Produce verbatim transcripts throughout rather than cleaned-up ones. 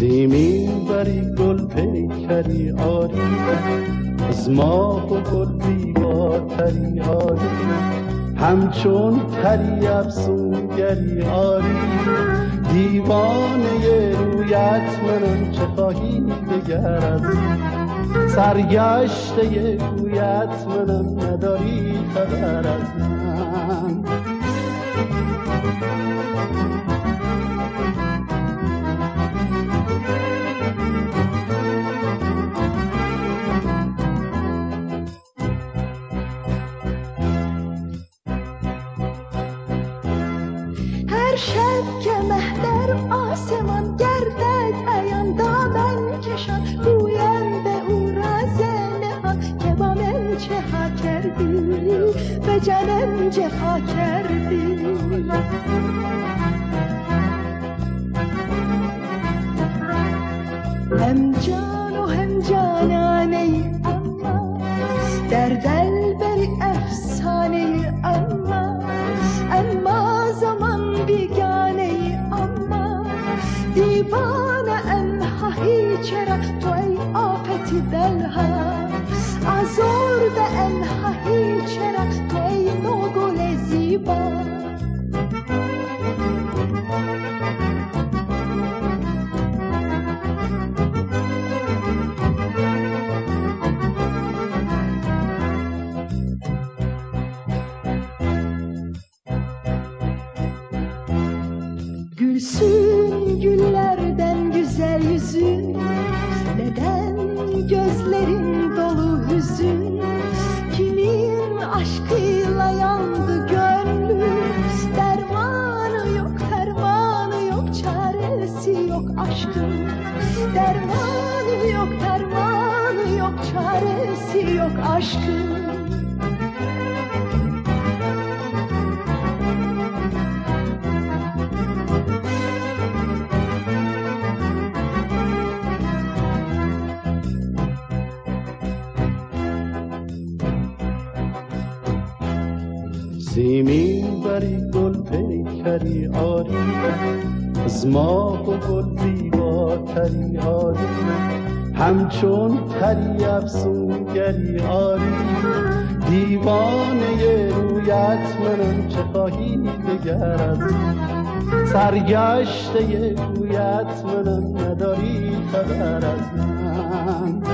سیمین بری گل پیکری آری، از ماه و گل زیباتری آری، همچون پری افسونگری آری. دیوانه رویت منم، چه خواهی دگر از سرگشته گویت منم، نداری خبر از من. هر شب که مه در آسمان گردد عیان، دامن کشان گویم به او راز نهان، که با من چه ها کردی، به جانم جفا کردی. هم جان و هم جانانه ای اما، در دل بری افسانه ای اما، اما زمان بیگانه ای اما. دیوانه انها چرا تو ای آفتی دلها، آزرده انها چرا تو ای نوگل زیبا. Gülsün güllerden güzel yüzün, neden gözlerin dolu hüzün? Kimin aşkıyla yandı gönlü, dermanı yok, dermanı yok, çaresi yok aşkın. Dermanı yok, dermanı yok, çaresi yok aşkın. سیمین بری گل پیکری آری، از ماه و گل زیباتری آری، همچون پری افسونگری آری. دیوانه رویت منم، چه خواهی دگر از سرگشته گویت منم، نداری خبر از من.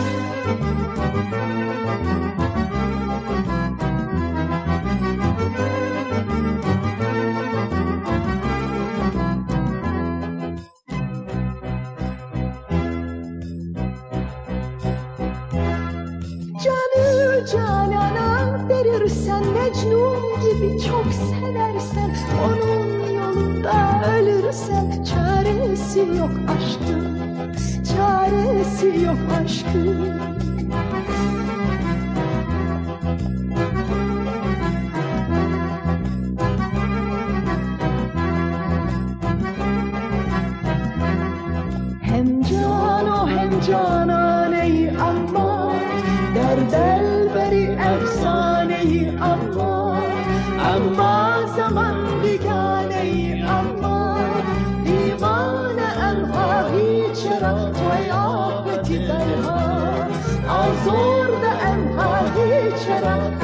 Canı canana verirsen, Mecnun gibi çok seversen, onun yolunda ölürsen, çaresi yok aşkın, çaresi yok aşkın. Hem can o hem canane-i amma, در دل بری افسانه ای اما، اما زمان بیگانه ای اما. دیوانه انهایی چرا توی آفتی دلها، آزرده انهایی چرا